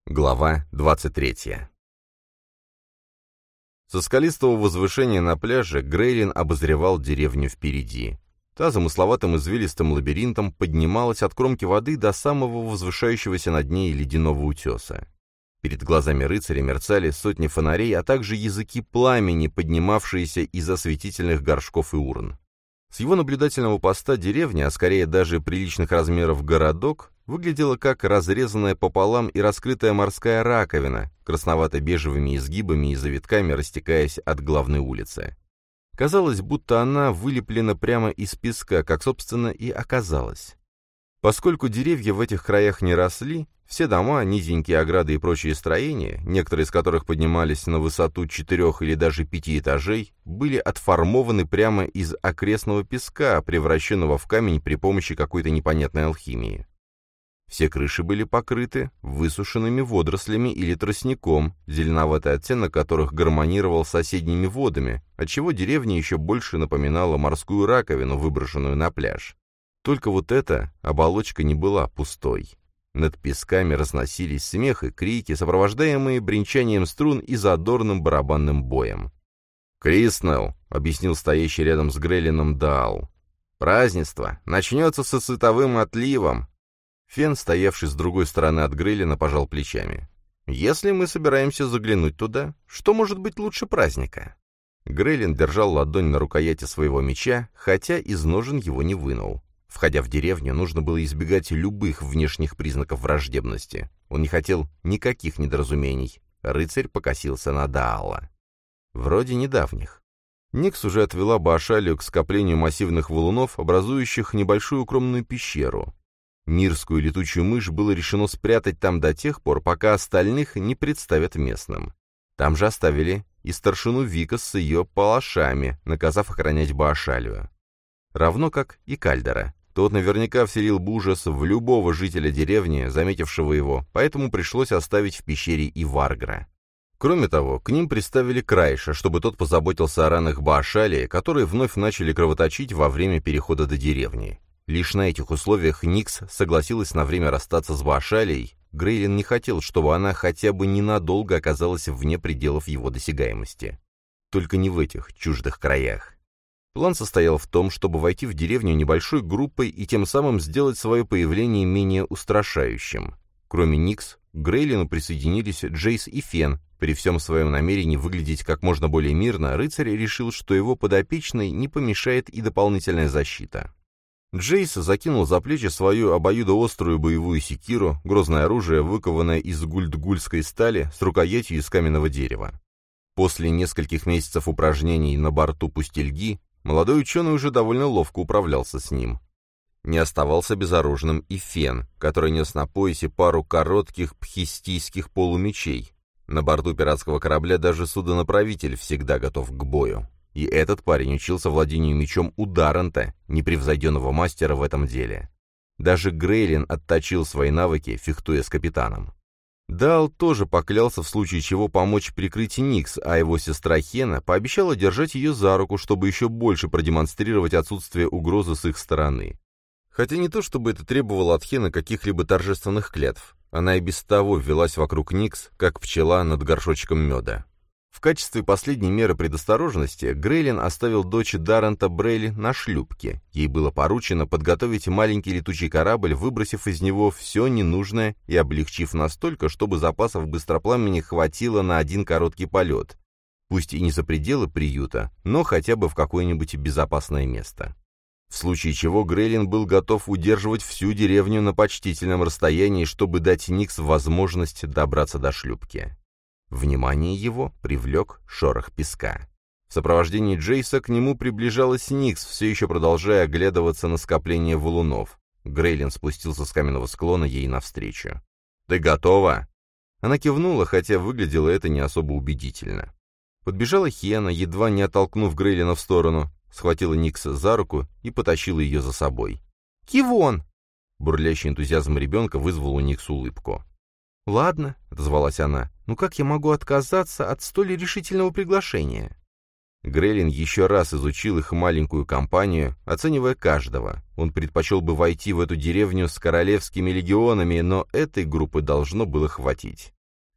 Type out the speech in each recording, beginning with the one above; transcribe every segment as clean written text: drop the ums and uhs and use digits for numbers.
Глава 23. Со скалистого возвышения на пляже Грейлин обозревал деревню впереди. Та замысловатым извилистым лабиринтом поднималась от кромки воды до самого возвышающегося над ней ледяного утеса. Перед глазами рыцаря мерцали сотни фонарей, а также языки пламени, поднимавшиеся из осветительных горшков и урн. С его наблюдательного поста деревня, а скорее даже приличных размеров городок, выглядела как разрезанная пополам и раскрытая морская раковина, красновато-бежевыми изгибами и завитками растекаясь от главной улицы. Казалось, будто она вылеплена прямо из песка, как, собственно, и оказалось. Поскольку деревья в этих краях не росли, все дома, низенькие ограды и прочие строения, некоторые из которых поднимались на высоту 4 или даже 5 этажей, были отформованы прямо из окрестного песка, превращенного в камень при помощи какой-то непонятной алхимии. Все крыши были покрыты высушенными водорослями или тростником, зеленоватый оттенок которых гармонировал с соседними водами, отчего деревня еще больше напоминала морскую раковину, выброшенную на пляж. Только вот эта оболочка не была пустой. Над песками разносились смех и крики, сопровождаемые бренчанием струн и задорным барабанным боем. «Криснелл», — объяснил стоящий рядом с Грейлином Даал, — «празднество начнется со световым отливом». Фен, стоявший с другой стороны от Грейлина, пожал плечами. «Если мы собираемся заглянуть туда, что может быть лучше праздника?» Грейлин держал ладонь на рукояти своего меча, хотя из ножен его не вынул. Входя в деревню, нужно было избегать любых внешних признаков враждебности. Он не хотел никаких недоразумений. Рыцарь покосился на Даала. Вроде недавних. Никс уже отвела Баашалию к скоплению массивных валунов, образующих небольшую укромную пещеру. Нирскую летучую мышь было решено спрятать там до тех пор, пока остальных не представят местным. Там же оставили и старшину Викас с ее палашами, наказав охранять Баашалию. Равно как и Кальдера. Тот наверняка вселил бы ужас в любого жителя деревни, заметившего его, поэтому пришлось оставить в пещере и Варгра. Кроме того, к ним приставили Крайша, чтобы тот позаботился о ранах Баашалии, которые вновь начали кровоточить во время перехода до деревни. Лишь на этих условиях Никс согласилась на время расстаться с Баашалией. Грейлин не хотел, чтобы она хотя бы ненадолго оказалась вне пределов его досягаемости. Только не в этих чуждых краях. План состоял в том, чтобы войти в деревню небольшой группой и тем самым сделать свое появление менее устрашающим. Кроме Никс, к Грейлину присоединились Джейс и Фен. При всем своем намерении выглядеть как можно более мирно, рыцарь решил, что его подопечной не помешает и дополнительная защита. Джейс закинул за плечи свою обоюдоострую боевую секиру, грозное оружие, выкованное из гульдгульской стали с рукоятью из каменного дерева. После нескольких месяцев упражнений на борту пустельги, молодой ученый уже довольно ловко управлялся с ним. Не оставался безоружным и Фен, который нес на поясе пару коротких пхистийских полумечей. На борту пиратского корабля даже судонаправитель всегда готов к бою. И этот парень учился владению мечом у Даррента, непревзойденного мастера в этом деле. Даже Грейлин отточил свои навыки, фехтуя с капитаном. Дал тоже поклялся в случае чего помочь прикрыть Никс, а его сестра Хена пообещала держать ее за руку, чтобы еще больше продемонстрировать отсутствие угрозы с их стороны. Хотя не то, чтобы это требовало от Хены каких-либо торжественных клятв. Она и без того велась вокруг Никс, как пчела над горшочком меда. В качестве последней меры предосторожности Грейлин оставил дочь Даррента Брейли на шлюпке. Ей было поручено подготовить маленький летучий корабль, выбросив из него все ненужное и облегчив настолько, чтобы запасов быстропламени хватило на один короткий полет. Пусть и не за пределы приюта, но хотя бы в какое-нибудь безопасное место. В случае чего Грейлин был готов удерживать всю деревню на почтительном расстоянии, чтобы дать Никс возможность добраться до шлюпки. Внимание его привлек шорох песка. В сопровождении Джейса к нему приближалась Никс, все еще продолжая оглядываться на скопление валунов. Грейлин спустился с каменного склона ей навстречу. «Ты готова?» Она кивнула, хотя выглядело это не особо убедительно. Подбежала Хена, едва не оттолкнув Грейлина в сторону, схватила Никс за руку и потащила ее за собой. «Кивон!» Бурлящий энтузиазм ребенка вызвал у Никс улыбку. «Ладно», — отозвалась она, — «ну как я могу отказаться от столь решительного приглашения?» Грейлин еще раз изучил их маленькую компанию, оценивая каждого. Он предпочел бы войти в эту деревню с королевскими легионами, но этой группы должно было хватить.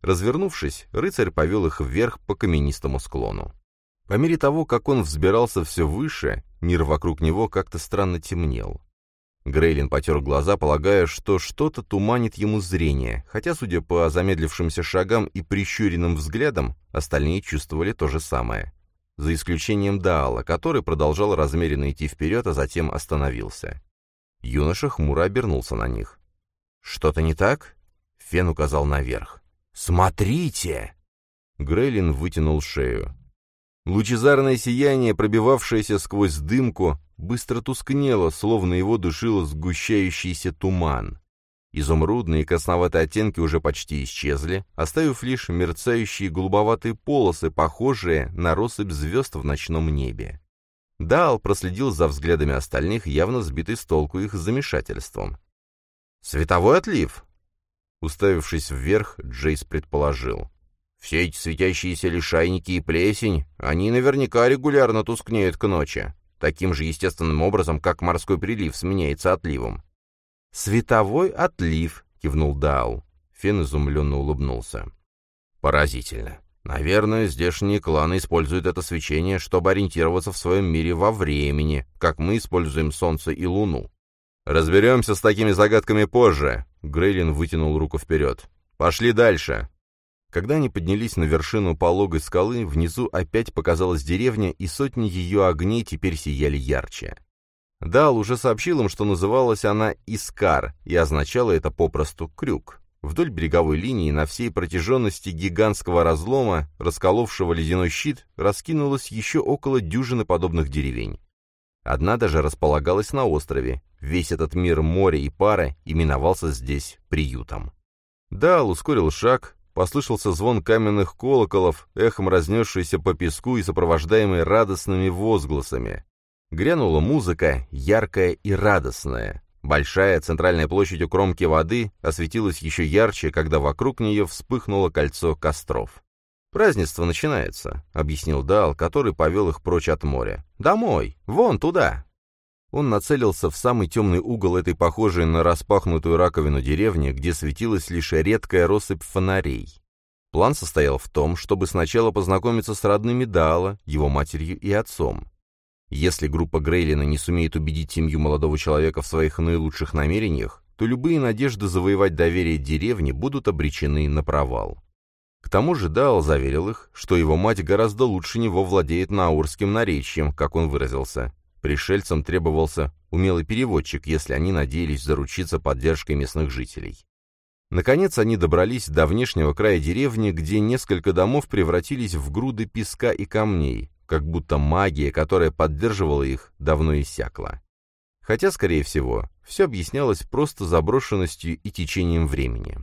Развернувшись, рыцарь повел их вверх по каменистому склону. По мере того, как он взбирался все выше, мир вокруг него как-то странно темнел. Грейлин потер глаза, полагая, что что-то туманит ему зрение, хотя, судя по замедлившимся шагам и прищуренным взглядам, остальные чувствовали то же самое. За исключением Даала, который продолжал размеренно идти вперед, а затем остановился. Юноша хмуро обернулся на них. «Что-то не так?» Фен указал наверх. «Смотрите!» Грейлин вытянул шею. Лучезарное сияние, пробивавшееся сквозь дымку, быстро тускнело, словно его душил сгущающийся туман. Изумрудные и красноватые оттенки уже почти исчезли, оставив лишь мерцающие голубоватые полосы, похожие на россыпь звезд в ночном небе. Даал проследил за взглядами остальных, явно сбитый с толку их замешательством. «Световой отлив!» Уставившись вверх, Джейс предположил. «Все эти светящиеся лишайники и плесень, они наверняка регулярно тускнеют к ночи, таким же естественным образом, как морской прилив сменяется отливом». «Световой отлив», — кивнул Даал. Фен изумленно улыбнулся. «Поразительно. Наверное, здешние кланы используют это свечение, чтобы ориентироваться в своем мире во времени, как мы используем Солнце и Луну». «Разберемся с такими загадками позже», — Грейлин вытянул руку вперед. «Пошли дальше». Когда они поднялись на вершину пологой скалы, внизу опять показалась деревня, и сотни ее огней теперь сияли ярче. Дал уже сообщил им, что называлась она Искар, и означало это попросту «крюк». Вдоль береговой линии на всей протяженности гигантского разлома, расколовшего ледяной щит, раскинулось еще около дюжины подобных деревень. Одна даже располагалась на острове. Весь этот мир моря и пара именовался здесь приютом. Дал ускорил шаг, послышался звон каменных колоколов, эхом разнесшийся по песку и сопровождаемый радостными возгласами. Грянула музыка, яркая и радостная. Большая центральная площадь у кромки воды осветилась еще ярче, когда вокруг нее вспыхнуло кольцо костров. «Празднество начинается», — объяснил Даал, который повел их прочь от моря. «Домой! Вон туда!» Он нацелился в самый темный угол этой похожей на распахнутую раковину деревни, где светилась лишь редкая россыпь фонарей. План состоял в том, чтобы сначала познакомиться с родными Даала, его матерью и отцом. Если группа Грейлина не сумеет убедить семью молодого человека в своих наилучших намерениях, то любые надежды завоевать доверие деревни будут обречены на провал. К тому же Даал заверил их, что его мать гораздо лучше него владеет наурским наречием, как он выразился. Пришельцам требовался умелый переводчик, если они надеялись заручиться поддержкой местных жителей. Наконец они добрались до внешнего края деревни, где несколько домов превратились в груды песка и камней, как будто магия, которая поддерживала их, давно иссякла. Хотя, скорее всего, все объяснялось просто заброшенностью и течением времени.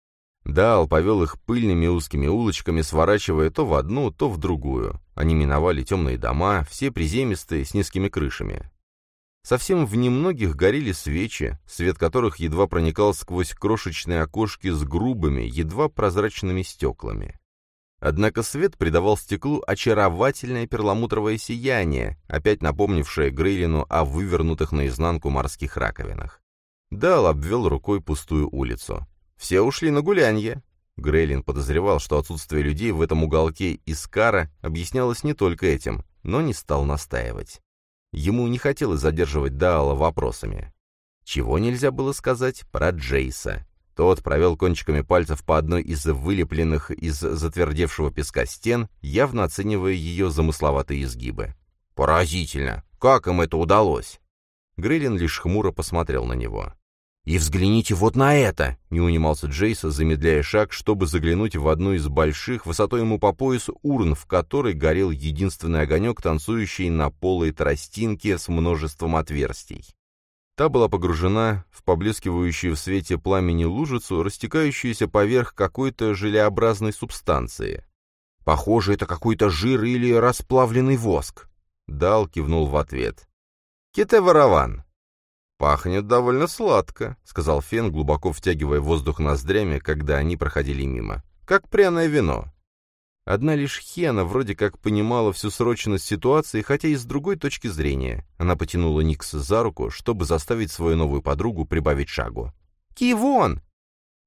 Даал повел их пыльными узкими улочками, сворачивая то в одну, то в другую. Они миновали темные дома, все приземистые, с низкими крышами. Совсем в немногих горели свечи, свет которых едва проникал сквозь крошечные окошки с грубыми, едва прозрачными стеклами. Однако свет придавал стеклу очаровательное перламутровое сияние, опять напомнившее Грейлину о вывернутых наизнанку морских раковинах. Даал обвел рукой пустую улицу. «Все ушли на гулянье». Грейлин подозревал, что отсутствие людей в этом уголке Искара объяснялось не только этим, но не стал настаивать. Ему не хотелось задерживать Даала вопросами. Чего нельзя было сказать про Джейса? Тот провел кончиками пальцев по одной из вылепленных из затвердевшего песка стен, явно оценивая ее замысловатые изгибы. «Поразительно! Как им это удалось?» Грейлин лишь хмуро посмотрел на него. «И взгляните вот на это!» — не унимался Джейса, замедляя шаг, чтобы заглянуть в одну из больших, высотой ему по поясу, урн, в которой горел единственный огонек, танцующий на полой тростинке с множеством отверстий. Та была погружена в поблескивающую в свете пламени лужицу, растекающуюся поверх какой-то желеобразной субстанции. «Похоже, это какой-то жир или расплавленный воск!» Даал кивнул в ответ. «Кете-ворован!» «Пахнет довольно сладко», — сказал Фен, глубоко втягивая воздух ноздрями, когда они проходили мимо. «Как пряное вино». Одна лишь Хена вроде как понимала всю срочность ситуации, хотя и с другой точки зрения. Она потянула Никса за руку, чтобы заставить свою новую подругу прибавить шагу. «Кивон!»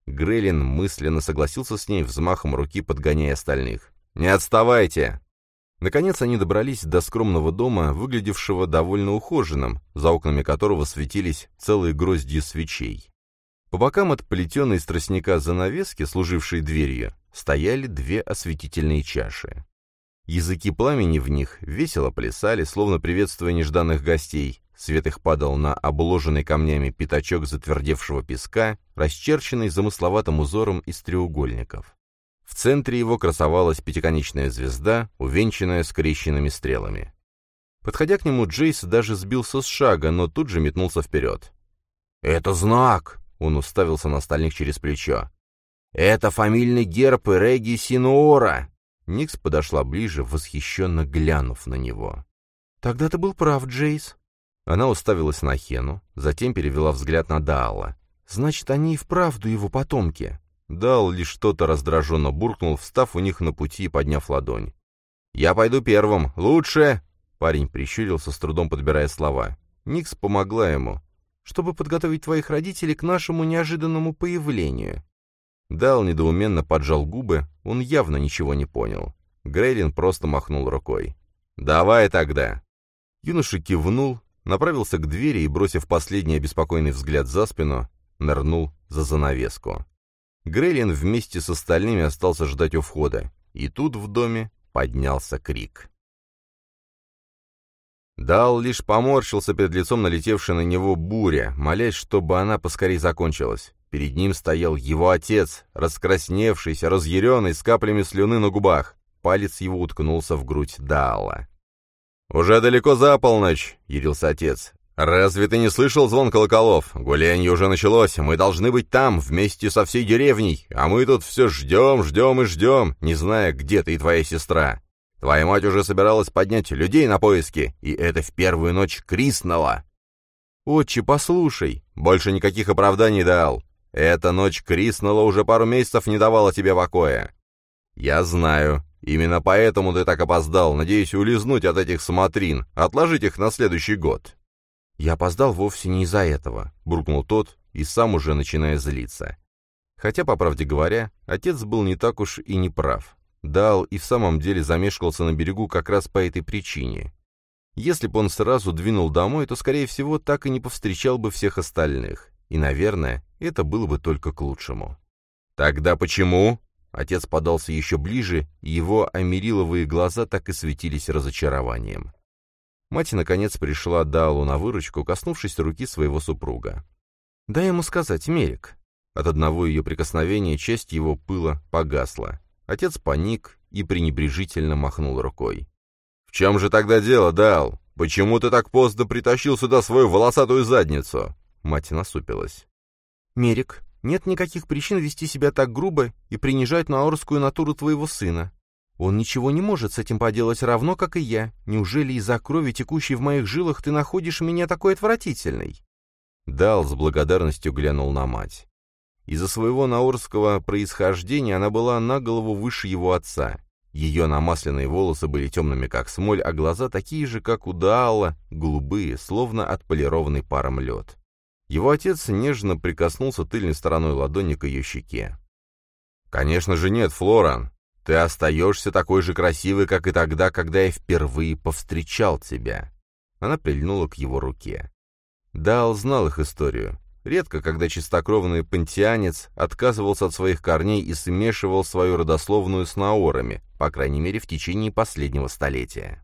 Грейлин мысленно согласился с ней, взмахом руки подгоняя остальных. «Не отставайте!» Наконец они добрались до скромного дома, выглядевшего довольно ухоженным, за окнами которого светились целые грозди свечей. По бокам от плетеной из тростника занавески, служившей дверью, стояли две осветительные чаши. Языки пламени в них весело плясали, словно приветствуя нежданных гостей. Свет их падал на обложенный камнями пятачок затвердевшего песка, расчерченный замысловатым узором из треугольников. В центре его красовалась пятиконечная звезда, увенчанная скрещенными стрелами. Подходя к нему, Джейс даже сбился с шага, но тут же метнулся вперед. «Это знак!» — он уставился на остальных через плечо. «Это фамильный герб Реги Синуора!» Никс подошла ближе, восхищенно глянув на него. «Тогда ты был прав, Джейс». Она уставилась на Хену, затем перевела взгляд на Даала. «Значит, они и вправду его потомки». Даал лишь что-то раздраженно буркнул, встав у них на пути и подняв ладонь. «Я пойду первым. Лучше!» Парень прищурился, с трудом подбирая слова. Никс помогла ему. «Чтобы подготовить твоих родителей к нашему неожиданному появлению». Даал недоуменно поджал губы, он явно ничего не понял. Грейлин просто махнул рукой. «Давай тогда!» Юноша кивнул, направился к двери и, бросив последний обеспокоенный взгляд за спину, нырнул за занавеску. Грейлин вместе с остальными остался ждать у входа, и тут в доме поднялся крик. Даал лишь поморщился перед лицом налетевшей на него буря, молясь, чтобы она поскорей закончилась. Перед ним стоял его отец, раскрасневшийся, разъяренный, с каплями слюны на губах. Палец его уткнулся в грудь Даала. «Уже далеко за полночь», — ярился отец. «Разве ты не слышал звон колоколов? Гулянье уже началось, мы должны быть там, вместе со всей деревней, а мы тут все ждем, ждем и ждем, не зная, где ты и твоя сестра. Твоя мать уже собиралась поднять людей на поиски, и это в первую ночь Крисного». «Отче, послушай!» «Больше никаких оправданий дал. Эта ночь Крисного уже пару месяцев не давала тебе покоя». «Я знаю. Именно поэтому ты так опоздал, надеясь улизнуть от этих смотрин, отложить их на следующий год». «Я опоздал вовсе не из-за этого», — буркнул тот, и сам уже начиная злиться. Хотя, по правде говоря, отец был не так уж и не прав. Даал и в самом деле замешкался на берегу как раз по этой причине. Если бы он сразу двинул домой, то, скорее всего, так и не повстречал бы всех остальных. И, наверное, это было бы только к лучшему. «Тогда почему?» Отец подался еще ближе, и его америловые глаза так и светились разочарованием. Мать, наконец, пришла Даалу на выручку, коснувшись руки своего супруга. «Дай ему сказать, Мерик». От одного ее прикосновения часть его пыла погасла. Отец паник и пренебрежительно махнул рукой. «В чем же тогда дело, Даал? Почему ты так поздно притащил сюда свою волосатую задницу?» Мать насупилась. «Мерик, нет никаких причин вести себя так грубо и принижать наорскую натуру твоего сына. Он ничего не может с этим поделать, равно как и я. Неужели из-за крови, текущей в моих жилах, ты находишь меня такой отвратительной?» Даал с благодарностью глянул на мать. Из-за своего наорского происхождения она была на голову выше его отца. Ее намасленные волосы были темными, как смоль, а глаза такие же, как у Даала, голубые, словно отполированный паром лед. Его отец нежно прикоснулся тыльной стороной ладони к ее щеке. «Конечно же нет, Флоран. Ты остаешься такой же красивой, как и тогда, когда я впервые повстречал тебя». Она прильнула к его руке. Даал знал их историю. Редко, когда чистокровный пантеанец отказывался от своих корней и смешивал свою родословную с наорами, по крайней мере, в течение последнего столетия.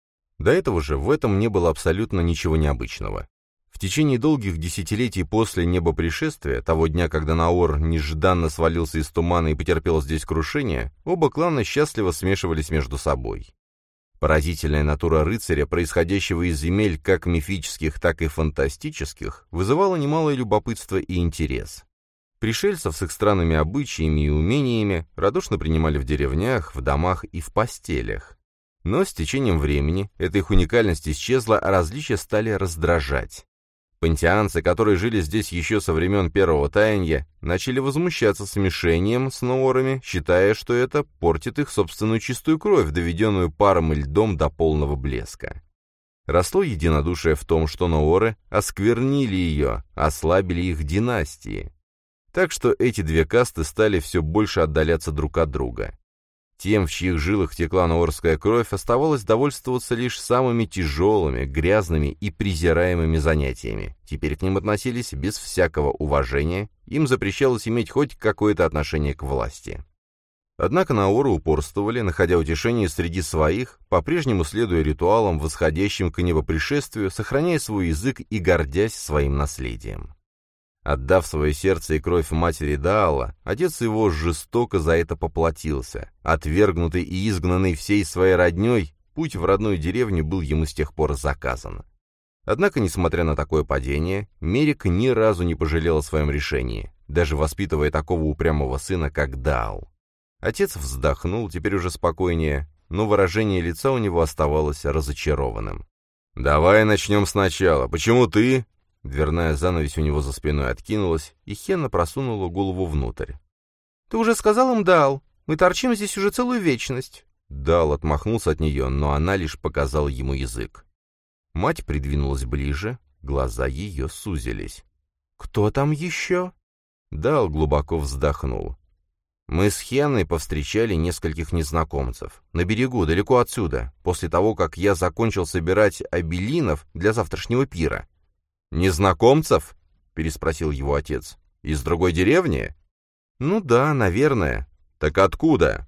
До этого же в этом не было абсолютно ничего необычного. В течение долгих десятилетий после небопришествия, того дня, когда Наор нежданно свалился из тумана и потерпел здесь крушение, оба клана счастливо смешивались между собой. Поразительная натура рыцаря, происходящего из земель как мифических, так и фантастических, вызывала немалое любопытство и интерес. Пришельцев с их странными обычаями и умениями радушно принимали в деревнях, в домах и в постелях. Но с течением времени эта их уникальность исчезла, а различия стали раздражать. Пантеанцы, которые жили здесь еще со времен Первого Таянья, начали возмущаться смешением с наорами, считая, что это портит их собственную чистую кровь, доведенную паром и льдом до полного блеска. Росло единодушие в том, что наоры осквернили ее, ослабили их династии. Так что эти две касты стали все больше отдаляться друг от друга. Тем, в чьих жилах текла наорская кровь, оставалось довольствоваться лишь самыми тяжелыми, грязными и презираемыми занятиями. Теперь к ним относились без всякого уважения, им запрещалось иметь хоть какое-то отношение к власти. Однако наоры упорствовали, находя утешение среди своих, по-прежнему следуя ритуалам, восходящим к небопришествию, сохраняя свой язык и гордясь своим наследием. Отдав свое сердце и кровь матери Даала, отец его жестоко за это поплатился. Отвергнутый и изгнанный всей своей родней, путь в родную деревню был ему с тех пор заказан. Однако, несмотря на такое падение, Мерик ни разу не пожалел о своем решении, даже воспитывая такого упрямого сына, как Даал. Отец вздохнул, теперь уже спокойнее, но выражение лица у него оставалось разочарованным. «Давай начнем сначала. Почему ты...» Дверная занавесь у него за спиной откинулась, и Хенна просунула голову внутрь. «Ты уже сказал им, Даал? Мы торчим здесь уже целую вечность». Даал отмахнулся от нее, но она лишь показала ему язык. Мать придвинулась ближе, глаза ее сузились. «Кто там еще?» Даал глубоко вздохнул. «Мы с Хенной повстречали нескольких незнакомцев. На берегу, далеко отсюда, после того, как я закончил собирать обелинов для завтрашнего пира». «Незнакомцев?» — переспросил его отец. «Из другой деревни?» «Ну да, наверное». «Так откуда?»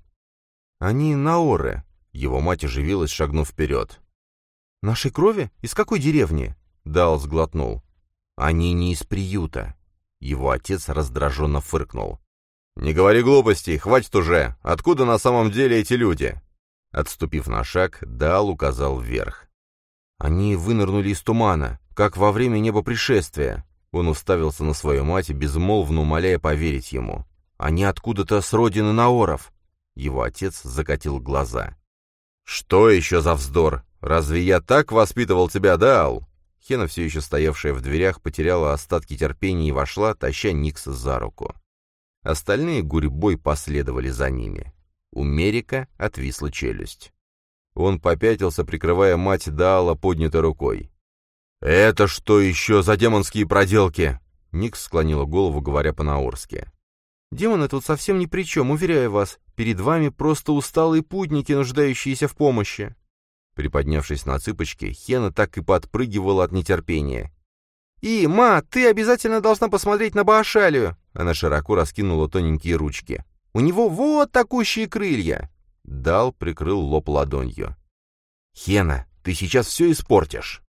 «Они наоры». Его мать оживилась, шагнув вперед. «Нашей крови? Из какой деревни?» Даал сглотнул. «Они не из приюта». Его отец раздраженно фыркнул. «Не говори глупостей, хватит уже! Откуда на самом деле эти люди?» Отступив на шаг, Даал указал вверх. «Они вынырнули из тумана, как во время небопришествия». Он уставился на свою мать, безмолвно умоляя поверить ему. «Они откуда-то с родины наоров». Его отец закатил глаза. «Что еще за вздор? Разве я так воспитывал тебя, Даал?» Хена, все еще стоявшая в дверях, потеряла остатки терпения и вошла, таща Никса за руку. Остальные гурьбой последовали за ними. У Мерика отвисла челюсть. Он попятился, прикрывая мать Даала поднятой рукой. «Это что еще за демонские проделки?» Никс склонила голову, говоря по-наорски. «Демоны тут совсем ни при чем, уверяю вас. Перед вами просто усталые путники, нуждающиеся в помощи». Приподнявшись на цыпочки, Хена так и подпрыгивала от нетерпения. «И, ма, ты обязательно должна посмотреть на Баашалию!» Она широко раскинула тоненькие ручки. «У него вот такущие крылья!» Даал прикрыл лоб ладонью. «Хена, ты сейчас все испортишь!»